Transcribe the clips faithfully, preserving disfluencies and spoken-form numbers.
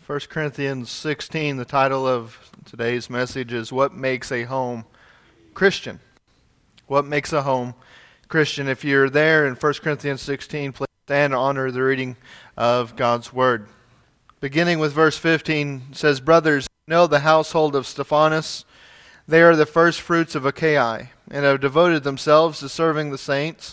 First Corinthians sixteen, the title of today's message is What Makes a Home Christian? What makes a home Christian? If you're there in First Corinthians sixteen, please stand and honor the reading of God's Word. Beginning with verse fifteen, it says, Brothers, know the household of Stephanas. They are the first fruits of Achaia, and have devoted themselves to serving the saints.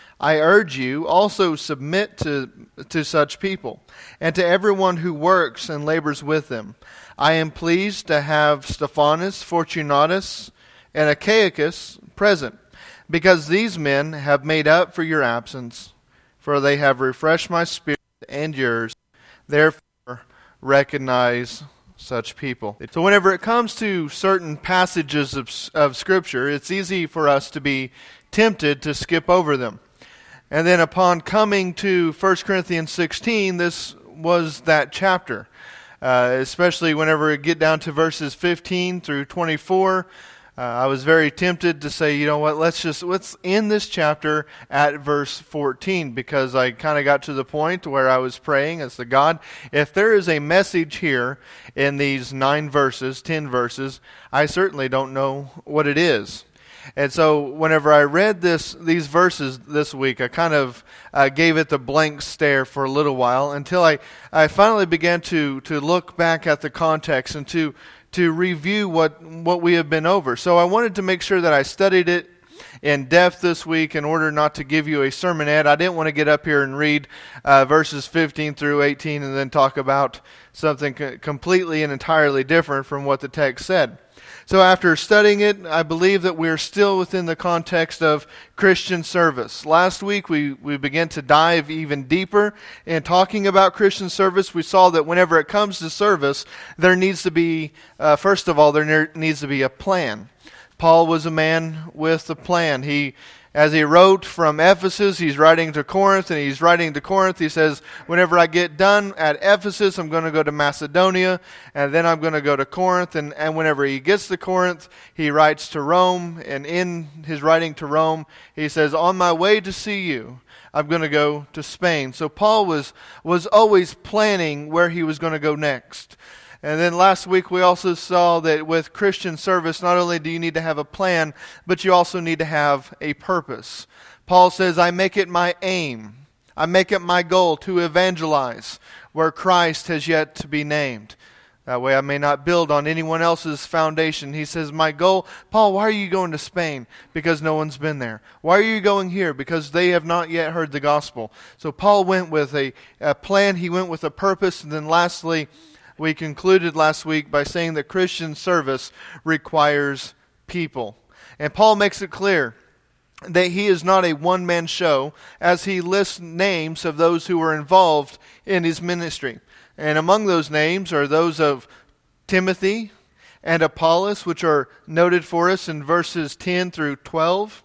I urge you also submit to, to such people, and to everyone who works and labors with them. I am pleased to have Stephanas, Fortunatus, and Achaicus present, because these men have made up for your absence, for they have refreshed my spirit and yours. Therefore, recognize such people. So whenever it comes to certain passages of, of Scripture, it's easy for us to be tempted to skip over them. And then upon coming to First Corinthians sixteen, this was that chapter. Uh, especially whenever we get down to verses fifteen through twenty-four, uh, I was very tempted to say, you know what, let's just, let's end this chapter at verse fourteen, because I kind of got to the point where I was praying as to God, if there is a message here in these nine verses, ten verses, I certainly don't know what it is. And so whenever I read this, these verses this week, I kind of uh, gave it the blank stare for a little while until I, I finally began to, to look back at the context and to, to review what, what we have been over. So I wanted to make sure that I studied it in depth this week in order not to give you a sermonette. I didn't want to get up here and read uh, verses fifteen through eighteen and then talk about something co- completely and entirely different from what the text said. So after studying it, I believe that we're still within the context of Christian service. Last week, we, we began to dive even deeper in talking about Christian service. We saw that whenever it comes to service, there needs to be, uh, first of all, there ne- needs to be a plan. Paul was a man with a plan. He, as he wrote from Ephesus, he's writing to Corinth, and he's writing to Corinth. He says, whenever I get done at Ephesus, I'm going to go to Macedonia, and then I'm going to go to Corinth. And, and whenever he gets to Corinth, he writes to Rome, and in his writing to Rome, he says, on my way to see you, I'm going to go to Spain. So Paul was, was always planning where he was going to go next. And then last week we also saw that with Christian service, not only do you need to have a plan, but you also need to have a purpose. Paul says, I make it my aim, I make it my goal to evangelize where Christ has yet to be named. That way I may not build on anyone else's foundation. He says, my goal, Paul, why are you going to Spain? Because no one's been there. Why are you going here? Because they have not yet heard the gospel. So Paul went with a, a plan, he went with a purpose, and then lastly, we concluded last week by saying that Christian service requires people. And Paul makes it clear that he is not a one-man show as he lists names of those who were involved in his ministry. And among those names are those of Timothy and Apollos, which are noted for us in verses ten through twelve.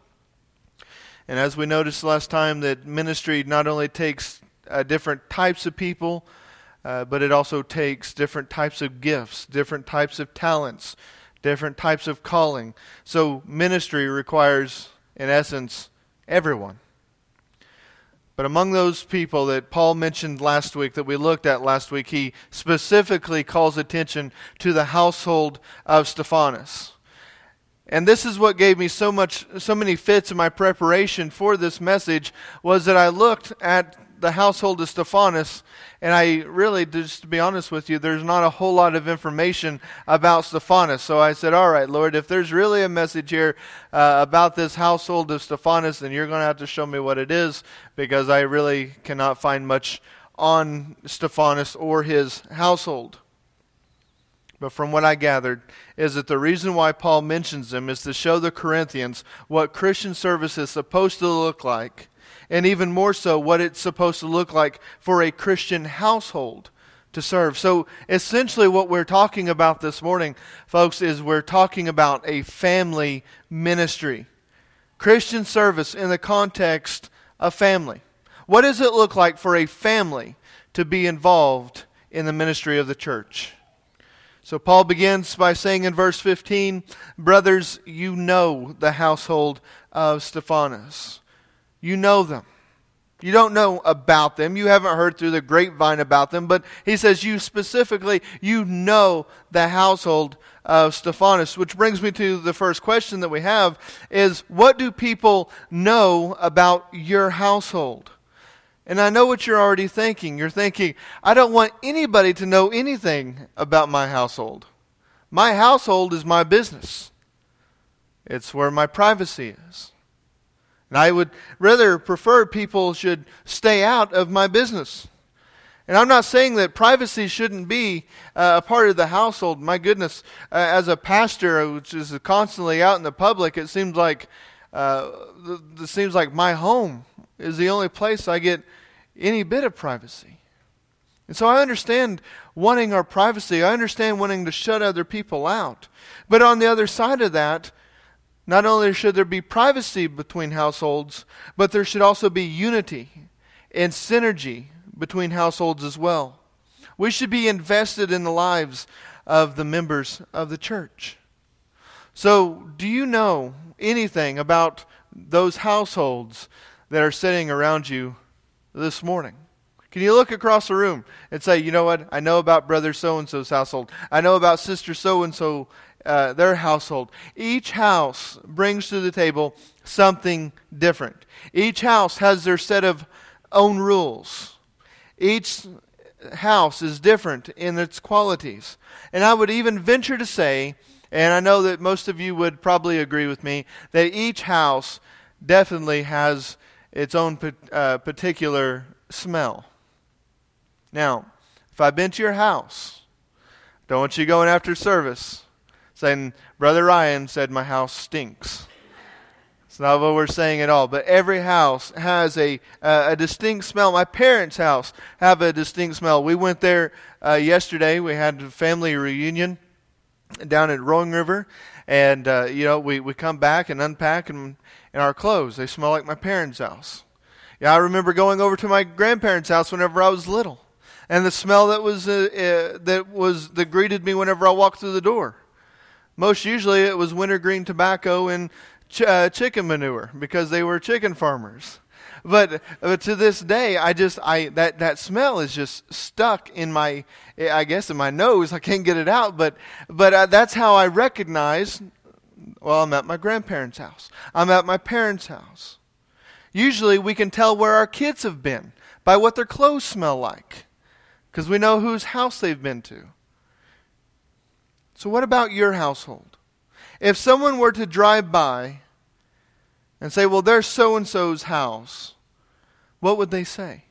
And as we noticed last time, that ministry not only takes uh, different types of people, Uh, but it also takes different types of gifts, different types of talents, different types of calling. So ministry requires, in essence, everyone. But among those people that Paul mentioned last week, that we looked at last week, he specifically calls attention to the household of Stephanas. And this is what gave me so much, so many fits in my preparation for this message, was that I looked at the household of Stephanas, and I really, just to be honest with you, there's not a whole lot of information about Stephanas. So I said, all right, Lord, if there's really a message here uh, about this household of Stephanas, then you're going to have to show me what it is, because I really cannot find much on Stephanas or his household. But from what I gathered, is that the reason why Paul mentions them is to show the Corinthians what Christian service is supposed to look like, and even more so, what it's supposed to look like for a Christian household to serve. So essentially what we're talking about this morning, folks, is we're talking about a family ministry. Christian service in the context of family. What does it look like for a family to be involved in the ministry of the church? So Paul begins by saying in verse fifteen, brothers, you know the household of Stephanas. You know them. You don't know about them. You haven't heard through the grapevine about them. But he says you specifically, you know the household of Stephanas. Which brings me to the first question that we have is, what do people know about your household? And I know what you're already thinking. You're thinking, I don't want anybody to know anything about my household. My household is my business. It's where my privacy is. And I would rather prefer people should stay out of my business. And I'm not saying that privacy shouldn't be uh, a part of the household. My goodness, uh, as a pastor, which is constantly out in the public, it seems like uh, it seems like my home is the only place I get any bit of privacy. And so I understand wanting our privacy. I understand wanting to shut other people out. But on the other side of that, not only should there be privacy between households, but there should also be unity and synergy between households as well. We should be invested in the lives of the members of the church. So, do you know anything about those households that are sitting around you this morning? Can you look across the room and say, you know what, I know about brother so-and-so's household. I know about sister so-and-so, uh, their household. Each house brings to the table something different. Each house has their set of own rules. Each house is different in its qualities. And I would even venture to say, and I know that most of you would probably agree with me, that each house definitely has its own uh, particular smell. Now, if I've been to your house, don't want you going after service saying, Brother Ryan said my house stinks. It's not what we're saying at all. But every house has a uh, a distinct smell. My parents' house have a distinct smell. We went there uh, yesterday. We had a family reunion down at Rolling River. And, uh, you know, we, we come back and unpack and, and our clothes. They smell like my parents' house. Yeah, I remember going over to my grandparents' house whenever I was little. And the smell that was uh, uh, that was that greeted me whenever I walked through the door. Most usually it was wintergreen tobacco and ch- uh, chicken manure because they were chicken farmers. But uh, to this day, I just I that, that smell is just stuck in my I guess in my nose. I can't get it out. But but uh, that's how I recognize. Well, I'm at my grandparents' house. I'm at my parents' house. Usually, we can tell where our kids have been by what their clothes smell like, because we know whose house they've been to. So what about your household? If someone were to drive by and say, well, there's so-and-so's house, what would they say?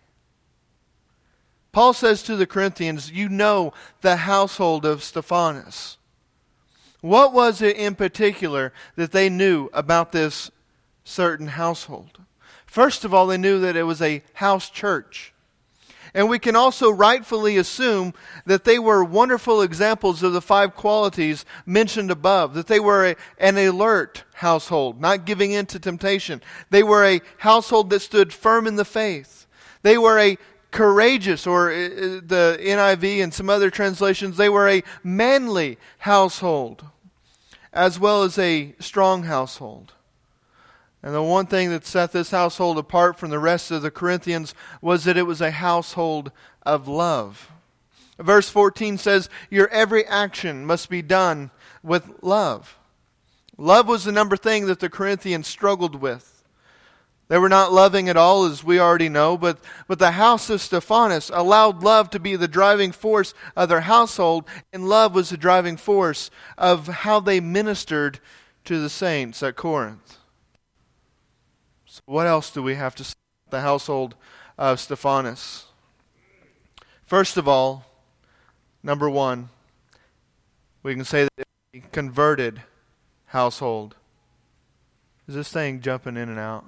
Paul says to the Corinthians, you know the household of Stephanas. What was it in particular that they knew about this certain household? First of all, they knew that it was a house church. And we can also rightfully assume that they were wonderful examples of the five qualities mentioned above. That they were a, an alert household, not giving in to temptation. They were a household that stood firm in the faith. They were a courageous, or uh, the N I V and some other translations, they were a manly household, as well as a strong household. And the one thing that set this household apart from the rest of the Corinthians was that it was a household of love. Verse fourteen says, your every action must be done with love. Love was the number thing that the Corinthians struggled with. They were not loving at all, as we already know, but, but the house of Stephanas allowed love to be the driving force of their household, and love was the driving force of how they ministered to the saints at Corinth. So what else do we have to say about the household of Stephanas? First of all, number one, we can say that it's a converted household. Is this thing jumping in and out?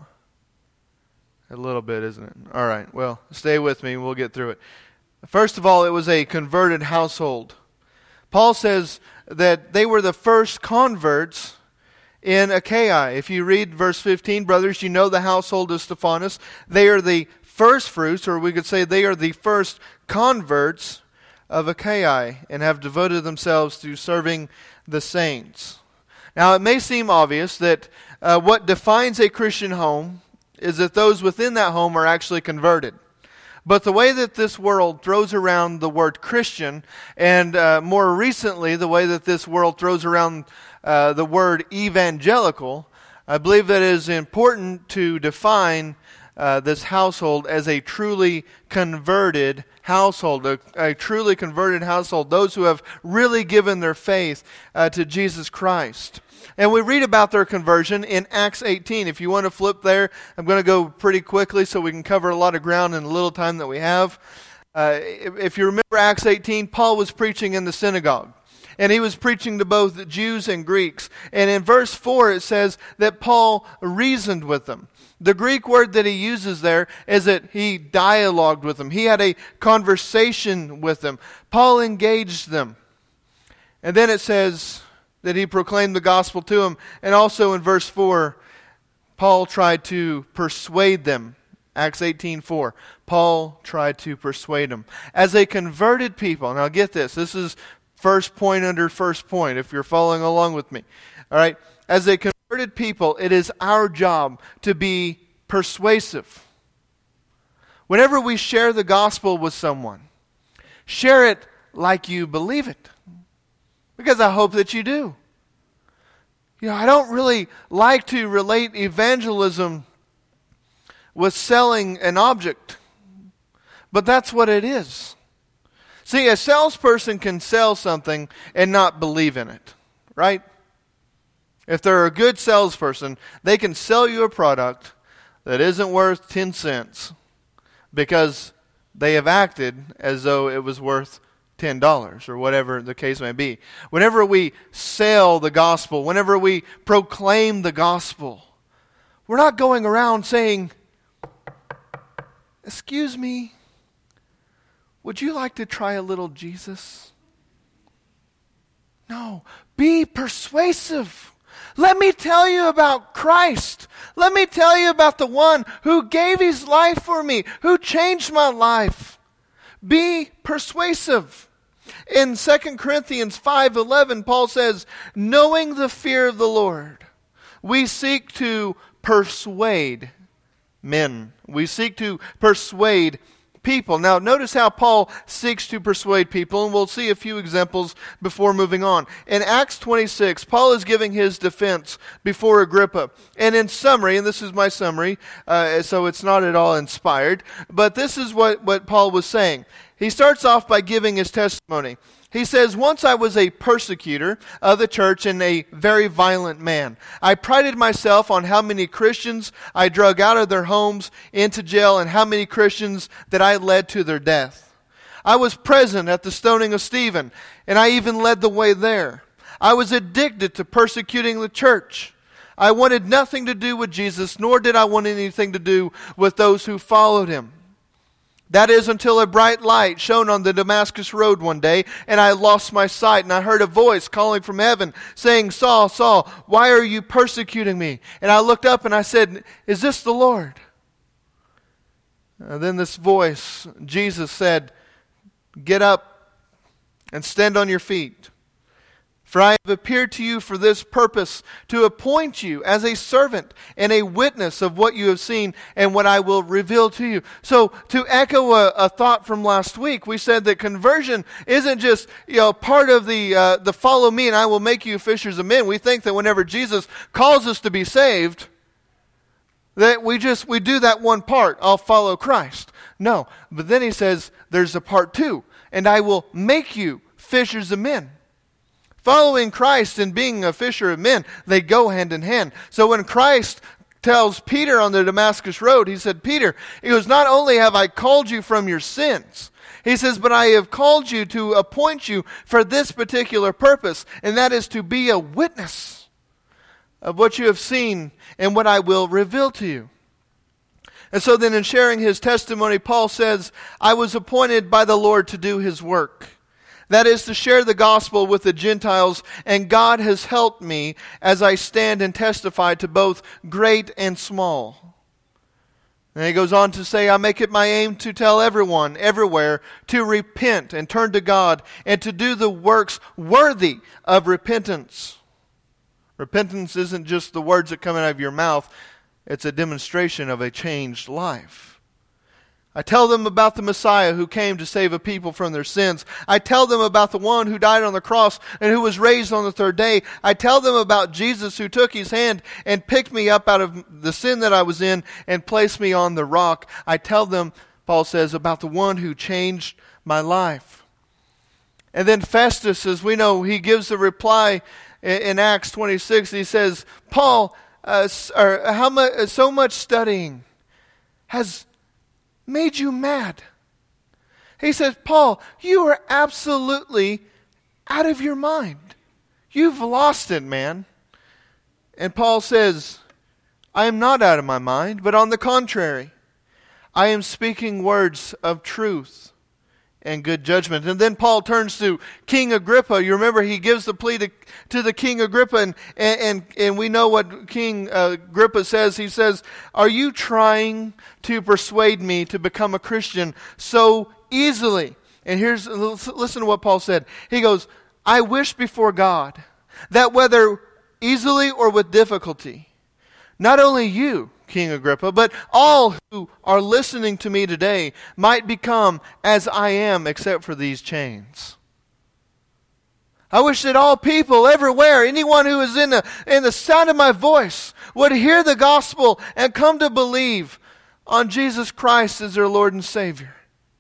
A little bit, isn't it? All right, well, stay with me and we'll get through it. First of all, it was a converted household. Paul says that they were the first converts in Achaia. If you read verse fifteen, brothers, you know the household of Stephanas. They are the first fruits, or we could say they are the first converts of Achaia and have devoted themselves to serving the saints. Now, it may seem obvious that uh, what defines a Christian home is that those within that home are actually converted. But the way that this world throws around the word Christian, and uh, more recently the way that this world throws around uh, the word evangelical, I believe that it is important to define uh, this household as a truly converted household, a, a truly converted household, those who have really given their faith uh, to Jesus Christ. And we read about their conversion in Acts eighteen. If you want to flip there, I'm going to go pretty quickly so we can cover a lot of ground in the little time that we have. Uh, if, if you remember Acts eighteen, Paul was preaching in the synagogue. And he was preaching to both Jews and Greeks. And in verse four it says that Paul reasoned with them. The Greek word that he uses there is that he dialogued with them. He had a conversation with them. Paul engaged them. And then it says that he proclaimed the gospel to them. And also in verse four, Paul tried to persuade them. Acts eighteen four. Paul tried to persuade them. As a converted people, now get this, this is first point under first point, if you're following along with me. All right? As a converted people, it is our job to be persuasive. Whenever we share the gospel with someone, share it like you believe it. Because I hope that you do. You know, I don't really like to relate evangelism with selling an object. But that's what it is. See, a salesperson can sell something and not believe in it, right? If they're a good salesperson, they can sell you a product that isn't worth ten cents because they have acted as though it was worth ten dollars or whatever the case may be. Whenever we sell the gospel, whenever we proclaim the gospel, we're not going around saying, "Excuse me, would you like to try a little Jesus?" No, be persuasive. Let me tell you about Christ. Let me tell you about the one who gave his life for me, who changed my life. Be persuasive. In Second Corinthians five eleven, Paul says, knowing the fear of the Lord, we seek to persuade men. We seek to persuade people. Now, notice how Paul seeks to persuade people, and we'll see a few examples before moving on. In Acts twenty-six, Paul is giving his defense before Agrippa. And in summary, and this is my summary, uh, so it's not at all inspired, but this is what, what Paul was saying. He starts off by giving his testimony. He says, once I was a persecutor of the church and a very violent man. I prided myself on how many Christians I drug out of their homes into jail and how many Christians that I led to their death. I was present at the stoning of Stephen, and I even led the way there. I was addicted to persecuting the church. I wanted nothing to do with Jesus, nor did I want anything to do with those who followed him. That is until a bright light shone on the Damascus road one day, and I lost my sight, and I heard a voice calling from heaven, saying, Saul, Saul, why are you persecuting me? And I looked up and I said, is this the Lord? And then this voice, Jesus said, get up and stand on your feet. For I have appeared to you for this purpose, to appoint you as a servant and a witness of what you have seen and what I will reveal to you. So, to echo a, a thought from last week, we said that conversion isn't just, you know, part of the uh, the follow me and I will make you fishers of men. We think that whenever Jesus calls us to be saved, that we just we do that one part. I'll follow Christ. No, but then he says there's a part two, and I will make you fishers of men. Following Christ and being a fisher of men, they go hand in hand. So when Christ tells Peter on the Damascus road, he said, Peter, he goes, not only have I called you from your sins, he says, but I have called you to appoint you for this particular purpose, and that is to be a witness of what you have seen and what I will reveal to you. And so then in sharing his testimony, Paul says, I was appointed by the Lord to do his work. That is to share the gospel with the Gentiles, and God has helped me as I stand and testify to both great and small. And he goes on to say, I make it my aim to tell everyone, everywhere, to repent and turn to God and to do the works worthy of repentance. Repentance isn't just the words that come out of your mouth. It's a demonstration of a changed life. I tell them about the Messiah who came to save a people from their sins. I tell them about the one who died on the cross and who was raised on the third day. I tell them about Jesus who took his hand and picked me up out of the sin that I was in and placed me on the rock. I tell them, Paul says, about the one who changed my life. And then Festus, as we know, he gives a reply in Acts twenty-six. He says, Paul, uh, or how much, so much studying has made you mad. He says, Paul, you are absolutely out of your mind. You've lost it, man. And Paul says, I am not out of my mind, but on the contrary, I am speaking words of truth and good judgment. And then Paul turns to King Agrippa. You remember he gives the plea to, to the King Agrippa, and, and, and we know what King uh, Agrippa says. He says, are you trying to persuade me to become a Christian so easily? And here's, listen to what Paul said. He goes, I wish before God that whether easily or with difficulty, not only you, King Agrippa, but all who are listening to me today might become as I am except for these chains. I wish that all people everywhere, anyone who is in the, in the sound of my voice, would hear the gospel and come to believe on Jesus Christ as their Lord and Savior.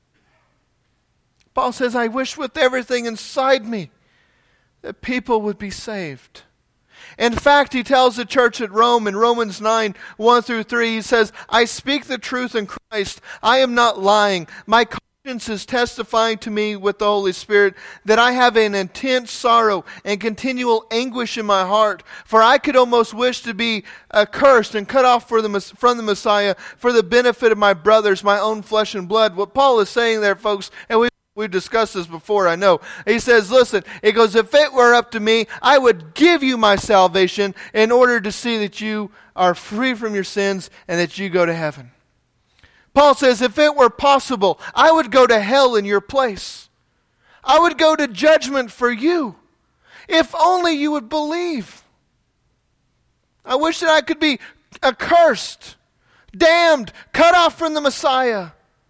Paul says, I wish with everything inside me that people would be saved. In fact, he tells the church at Rome in Romans nine, one through three, he says, I speak the truth in Christ. I am not lying. My conscience is testifying to me with the Holy Spirit that I have an intense sorrow and continual anguish in my heart. For I could almost wish to be accursed and cut off for the, from the Messiah for the benefit of my brothers, my own flesh and blood. What Paul is saying there, folks, and we We've discussed this before, I know. He says, listen, he goes, if it were up to me, I would give you my salvation in order to see that you are free from your sins and that you go to heaven. Paul says, if it were possible, I would go to hell in your place. I would go to judgment for you. If only you would believe. I wish that I could be accursed, damned, cut off from the Messiah.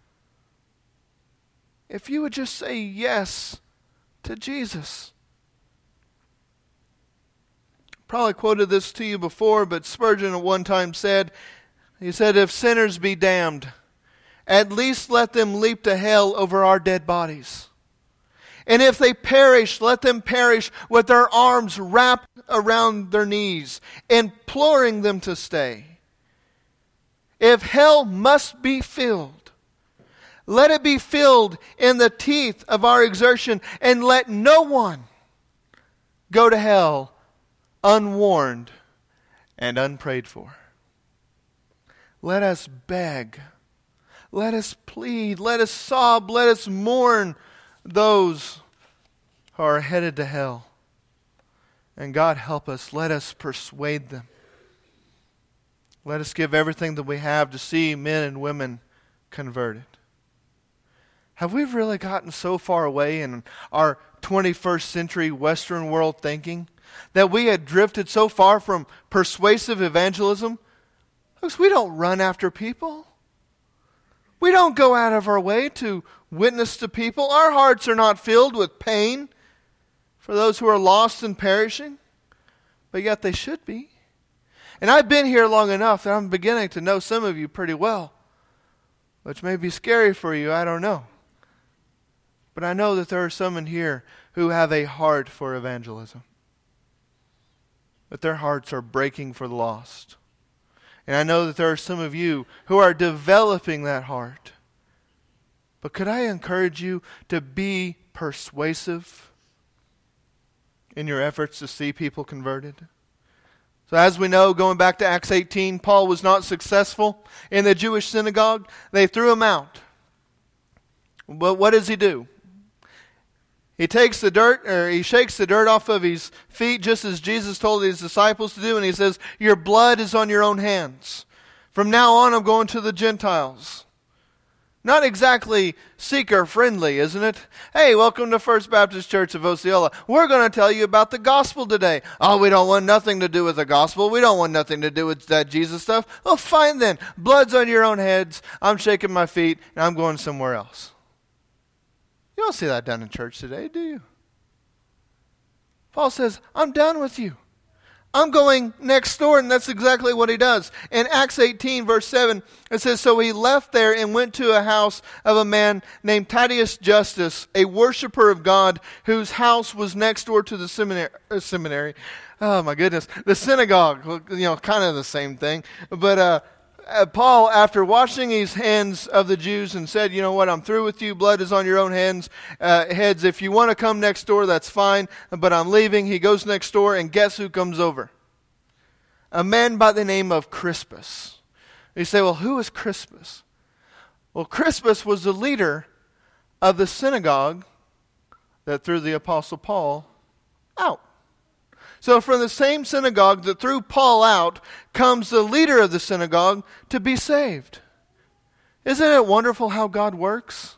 If you would just say yes to Jesus. Probably quoted this to you before, but Spurgeon at one time said, he said, if sinners be damned, at least let them leap to hell over our dead bodies. And if they perish, let them perish with their arms wrapped around their knees, imploring them to stay. If hell must be filled, let it be filled in the teeth of our exertion, and let no one go to hell unwarned and unprayed for. Let us beg, let us plead, let us sob, let us mourn those who are headed to hell. And God help us, let us persuade them. Let us give everything that we have to see men and women converted. Have we really gotten so far away in our twenty-first century Western world thinking that we had drifted so far from persuasive evangelism? Folks, we don't run after people. We don't go out of our way to witness to people. Our hearts are not filled with pain for those who are lost and perishing, but yet they should be. And I've been here long enough that I'm beginning to know some of you pretty well, which may be scary for you, I don't know. But I know that there are some in here who have a heart for evangelism. But their hearts are breaking for the lost. And I know that there are some of you who are developing that heart. But could I encourage you to be persuasive in your efforts to see people converted? So as we know, going back to Acts eighteen, Paul was not successful in the Jewish synagogue. They threw him out. But what does he do? He takes the dirt, or he shakes the dirt off of his feet, just as Jesus told his disciples to do, and he says, your blood is on your own hands. From now on, I'm going to the Gentiles. Not exactly seeker-friendly, isn't it? Hey, welcome to First Baptist Church of Osceola. We're going to tell you about the gospel today. Oh, we don't want nothing to do with the gospel. We don't want nothing to do with that Jesus stuff. Well, fine then. Blood's on your own heads. I'm shaking my feet, and I'm going somewhere else. You don't see that done in church today, do you? Paul says, I'm done with you. I'm going next door, and that's exactly what he does. In Acts eighteen, verse seven, it says, so he left there and went to a house of a man named Titius Justus, a worshiper of God, whose house was next door to the seminary. Uh, seminary. Oh, my goodness. The synagogue, you know, kind of the same thing. But uh, uh, Paul, after washing his hands of the Jews and said, you know what, I'm through with you. Blood is on your own hands. Uh, heads. If you want to come next door, that's fine. But I'm leaving. He goes next door, and guess who comes over? A man by the name of Crispus. You say, well, who is Crispus? Well, Crispus was the leader of the synagogue that threw the Apostle Paul out. So from the same synagogue that threw Paul out comes the leader of the synagogue to be saved. Isn't it wonderful how God works?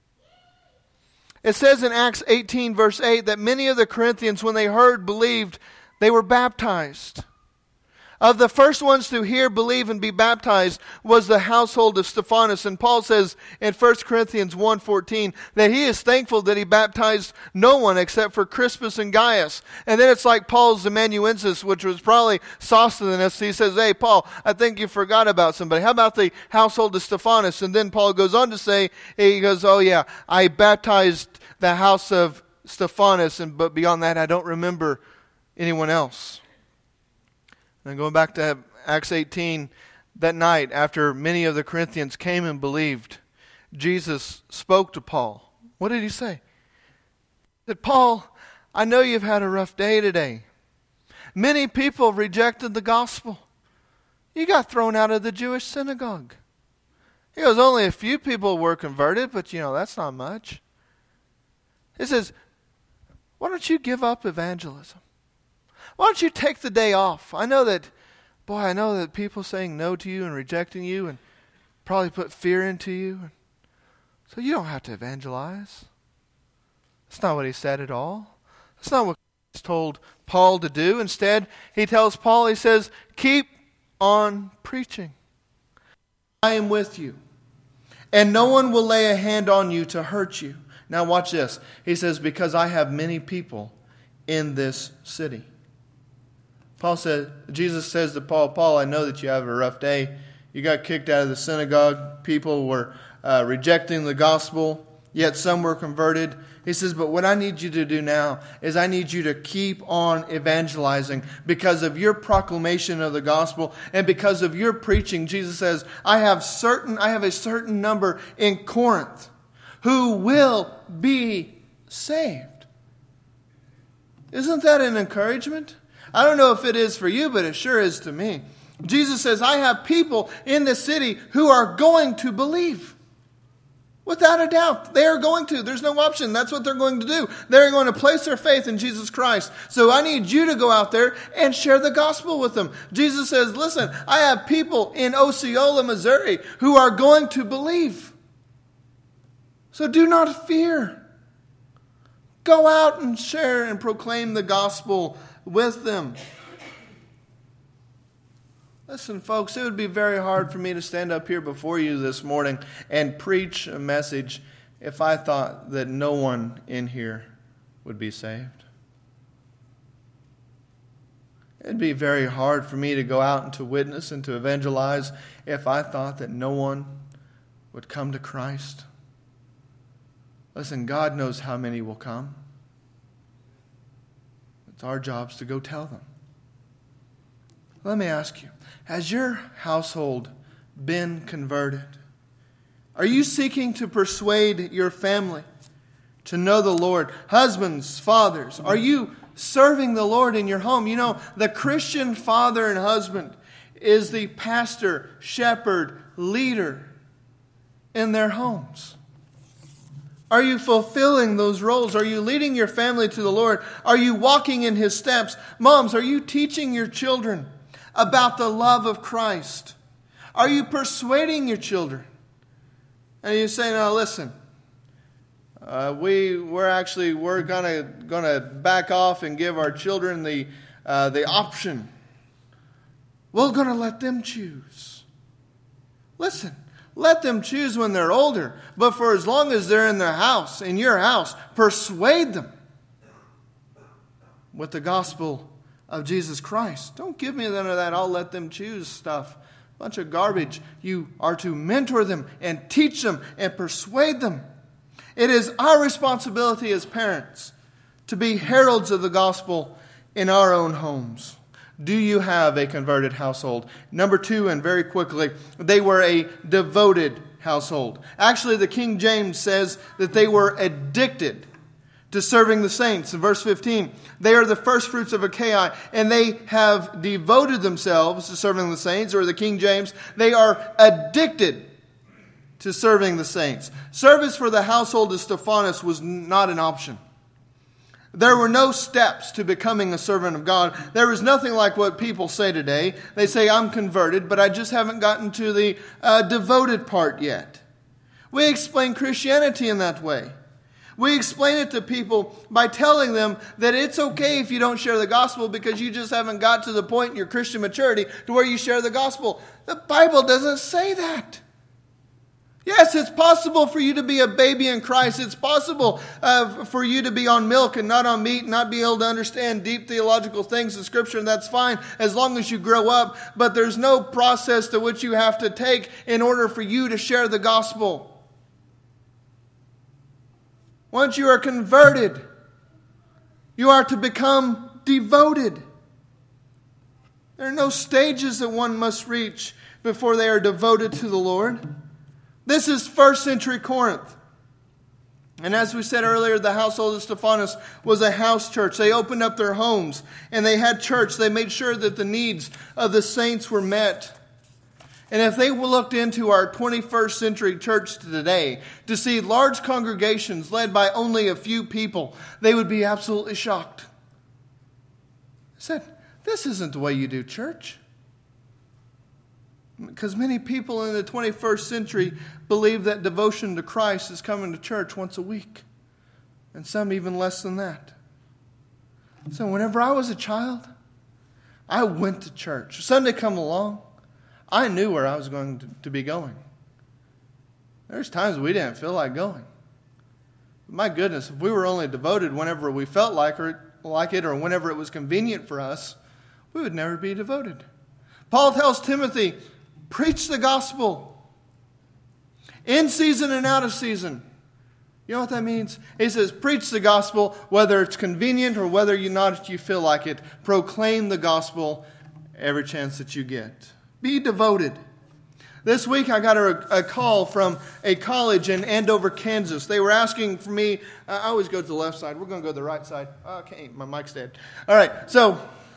It says in Acts eighteen, verse eight, that many of the Corinthians, when they heard, believed, they were baptized. Of the first ones to hear, believe, and be baptized was the household of Stephanus. And Paul says in First Corinthians one fourteen that he is thankful that he baptized no one except for Crispus and Gaius. And then it's like Paul's amanuensis, which was probably Sosthenes. He says, hey, Paul, I think you forgot about somebody. How about the household of Stephanus? And then Paul goes on to say, he goes, oh yeah, I baptized the house of Stephanus, and but beyond that, I don't remember anyone else. And going back to Acts eighteen, that night after many of the Corinthians came and believed, Jesus spoke to Paul. What did he say? He said, Paul, I know you've had a rough day today. Many people rejected the gospel. You got thrown out of the Jewish synagogue. He goes, only a few people were converted, but you know, that's not much. He says, why don't you give up evangelism? Why don't you take the day off? I know that, boy, I know that people saying no to you and rejecting you and probably put fear into you. So you don't have to evangelize. That's not what he said at all. That's not what he's told Paul to do. Instead, he tells Paul, he says, keep on preaching. I am with you, and no one will lay a hand on you to hurt you. Now watch this. He says, because I have many people in this city. Paul said, Jesus says to Paul, Paul, I know that you have a rough day. You got kicked out of the synagogue. People were uh, rejecting the gospel, yet some were converted. He says, but what I need you to do now is I need you to keep on evangelizing because of your proclamation of the gospel and because of your preaching. Jesus says, I have certain, I have a certain number in Corinth who will be saved. Isn't that an encouragement? I don't know if it is for you, but it sure is to me. Jesus says, I have people in this city who are going to believe. Without a doubt, they are going to. There's no option. That's what they're going to do. They're going to place their faith in Jesus Christ. So I need you to go out there and share the gospel with them. Jesus says, listen, I have people in Osceola, Missouri who are going to believe. So do not fear. Go out and share and proclaim the gospel with them. Listen, folks, it would be very hard for me to stand up here before you this morning and preach a message if I thought that no one in here would be saved. It'd be very hard for me to go out and to witness and to evangelize if I thought that no one would come to Christ. Listen, God knows how many will come. It's our jobs to go tell them. Let me ask you, has your household been converted? Are you seeking to persuade your family to know the Lord? Husbands, fathers, are you serving the Lord in your home? You know, the Christian father and husband is the pastor, shepherd, leader in their homes. Are you fulfilling those roles? Are you leading your family to the Lord? Are you walking in His steps? Moms, are you teaching your children about the love of Christ? Are you persuading your children And you say, no, listen, uh, we, we're actually, we're gonna, gonna back off and give our children the, uh, the option. We're gonna let them choose. Listen, let them choose when they're older. But for as long as they're in their house, in your house, persuade them with the gospel of Jesus Christ. Don't give me none of that, I'll let them choose stuff. Bunch of garbage. You are to mentor them and teach them and persuade them. It is our responsibility as parents to be heralds of the gospel in our own homes. Do you have a converted household? Number two, and very quickly, they were a devoted household. Actually, the King James says that they were addicted to serving the saints. In verse fifteen, they are the first fruits of Achaia, and they have devoted themselves to serving the saints, or the King James, they are addicted to serving the saints. Service for the household of Stephanas was not an option. There were no steps to becoming a servant of God. There was nothing like what people say today. They say, I'm converted, but I just haven't gotten to the uh, devoted part yet. We explain Christianity in that way. We explain it to people by telling them that it's okay if you don't share the gospel because you just haven't got to the point in your Christian maturity to where you share the gospel. The Bible doesn't say that. Yes, it's possible for you to be a baby in Christ. It's possible uh, for you to be on milk and not on meat, and not be able to understand deep theological things in Scripture, and that's fine as long as you grow up. But there's no process to which you have to take in order for you to share the gospel. Once you are converted, you are to become devoted. There are no stages that one must reach before they are devoted to the Lord. This is first century Corinth. And as we said earlier, the household of Stephanas was a house church. They opened up their homes and they had church. They made sure that the needs of the saints were met. And if they looked into our twenty-first century church today to see large congregations led by only a few people, they would be absolutely shocked. I said, this isn't the way you do church. Because many people in the twenty-first century believe that devotion to Christ is coming to church once a week. And some even less than that. So whenever I was a child, I went to church. Sunday come along, I knew where I was going to, to be going. There's times we didn't feel like going. My goodness, if we were only devoted whenever we felt like, or, like it or whenever it was convenient for us, we would never be devoted. Paul tells Timothy, preach the gospel. In season and out of season. You know what that means? He says, preach the gospel, whether it's convenient or whether you not you feel like it. Proclaim the gospel every chance that you get. Be devoted. This week I got a, a call from a college in Andover, Kansas. They were asking for me. Uh, I always go to the left side. We're going to go to the right side. Okay, my mic's dead. All right, so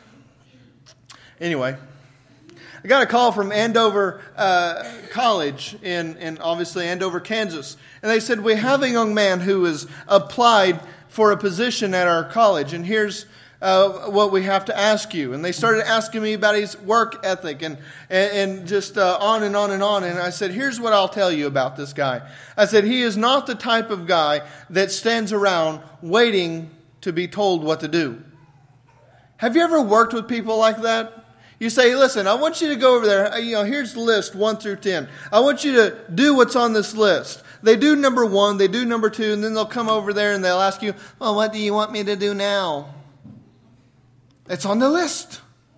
anyway, I got a call from Andover uh, College in, in obviously Andover, Kansas. And they said, we have a young man who has applied for a position at our college. And here's uh, what we have to ask you. And they started asking me about his work ethic and, and, and just uh, on and on and on. And I said, here's what I'll tell you about this guy. I said, he is not the type of guy that stands around waiting to be told what to do. Have you ever worked with people like that? You say, listen, I want you to go over there. You know, here's the list, one through ten. I want you to do what's on this list. They do number one, they do number two, and then they'll come over there and they'll ask you, well, what do you want me to do now? It's on the list.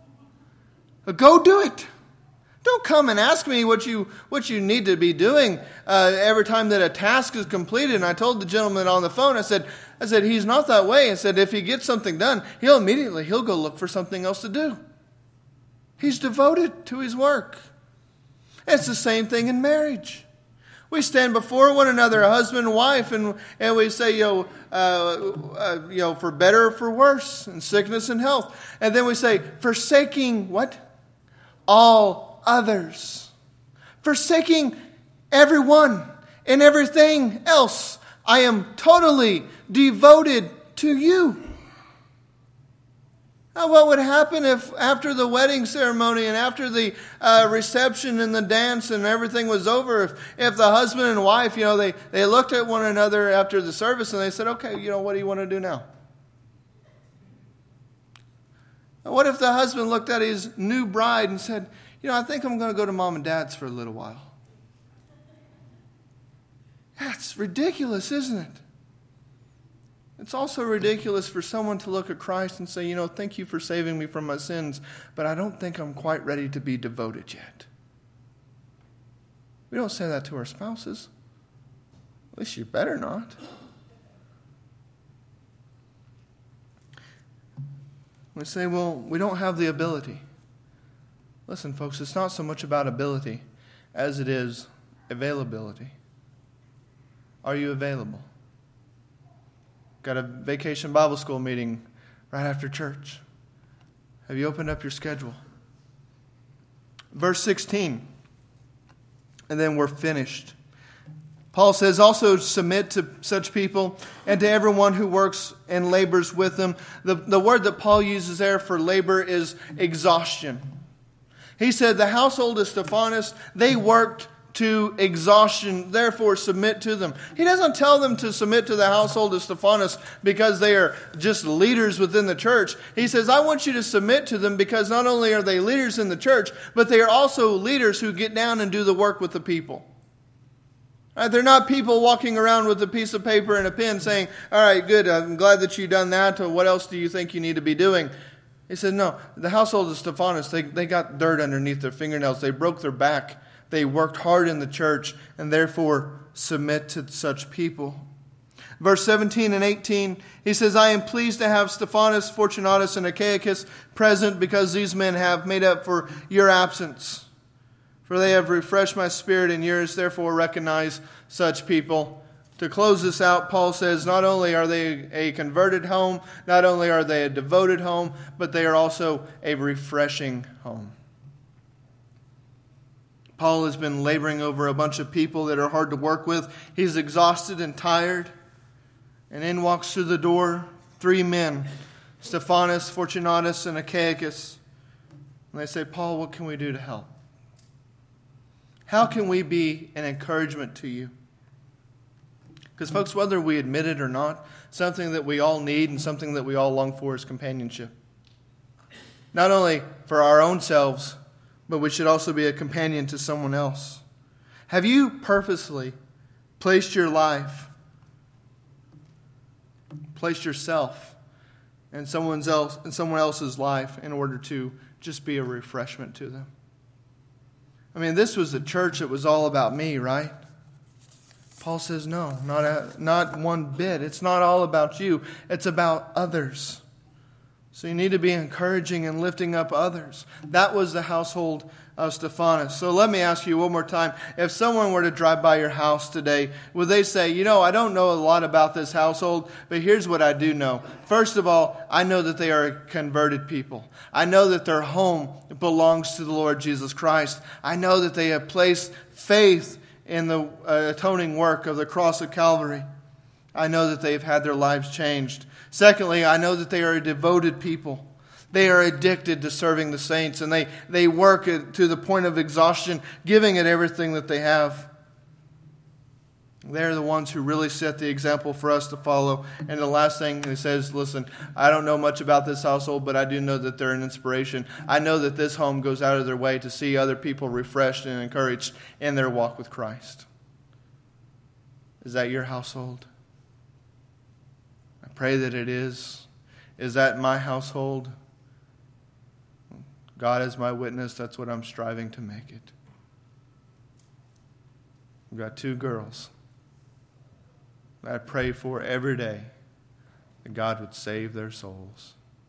Go do it. Don't come and ask me what you what you need to be doing uh, every time that a task is completed. And I told the gentleman on the phone, I said, I said, he's not that way. I said, if he gets something done, he'll immediately, he'll go look for something else to do. He's devoted to his work. It's the same thing in marriage. We stand before one another, a husband and wife, and, and we say, you know, uh, uh, you know, for better or for worse, in sickness and health. And then we say, forsaking what? All others. Forsaking everyone and everything else. I am totally devoted to you. Uh, what would happen if after the wedding ceremony and after the uh, reception and the dance and everything was over, if, if the husband and wife, you know, they, they looked at one another after the service and they said, okay, you know, what do you want to do now? What if the husband looked at his new bride and said, you know, I think I'm going to go to mom and dad's for a little while. That's ridiculous, isn't it? It's also ridiculous for someone to look at Christ and say, you know, thank you for saving me from my sins, but I don't think I'm quite ready to be devoted yet. We don't say that to our spouses. At least you better not. We say, well, we don't have the ability. Listen, folks, it's not so much about ability as it is availability. Are you available? Got a vacation Bible school meeting right after church. Have you opened up your schedule? Verse sixteen. And then we're finished. Paul says, also submit to such people and to everyone who works and labors with them. The, the word that Paul uses there for labor is exhaustion. He said the household of Stephanas, they worked to exhaustion, therefore submit to them. He doesn't tell them to submit to the household of Stephanas because they are just leaders within the church. He says, I want you to submit to them because not only are they leaders in the church, but they are also leaders who get down and do the work with the people. Right? They're not people walking around with a piece of paper and a pen saying, all right, good, I'm glad that you've done that. What else do you think you need to be doing? He said, no, the household of Stephanas, they, they got dirt underneath their fingernails. They broke their back. They worked hard in the church and therefore submit to such people. Verse seventeen and eighteen, he says, I am pleased to have Stephanas, Fortunatus, and Achaicus present because these men have made up for your absence. For they have refreshed my spirit and yours, therefore recognize such people. To close this out, Paul says, not only are they a converted home, not only are they a devoted home, but they are also a refreshing home. Paul has been laboring over a bunch of people that are hard to work with. He's exhausted and tired. And in walks through the door three men, Stephanas, Fortunatus, and Achaicus. And they say, Paul, what can we do to help? How can we be an encouragement to you? Because, folks, whether we admit it or not, something that we all need and something that we all long for is companionship. Not only for our own selves, but we should also be a companion to someone else. Have you purposely placed your life, placed yourself in someone else, in someone else's life in order to just be a refreshment to them? I mean, this was a church that was all about me, right? Paul says, no, not, a, not one bit. It's not all about you. It's about others. So you need to be encouraging and lifting up others. That was the household of Stephanas. So let me ask you one more time. If someone were to drive by your house today, would they say, you know, I don't know a lot about this household, but here's what I do know. First of all, I know that they are converted people. I know that their home belongs to the Lord Jesus Christ. I know that they have placed faith in the uh, atoning work of the cross of Calvary. I know that they've had their lives changed. Secondly, I know that they are a devoted people. They are addicted to serving the saints, and they, they work it to the point of exhaustion, giving it everything that they have. They're the ones who really set the example for us to follow. And the last thing he says, listen, I don't know much about this household, but I do know that they're an inspiration. I know that this home goes out of their way to see other people refreshed and encouraged in their walk with Christ. Is that your household? I pray that it is. Is that my household? God is my witness. That's what I'm striving to make it. We've got two girls that I pray for every day that God would save their souls.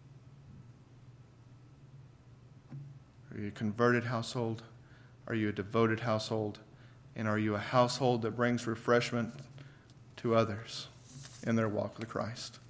Are you a converted household? Are you a devoted household? And are you a household that brings refreshment to others in their walk with Christ?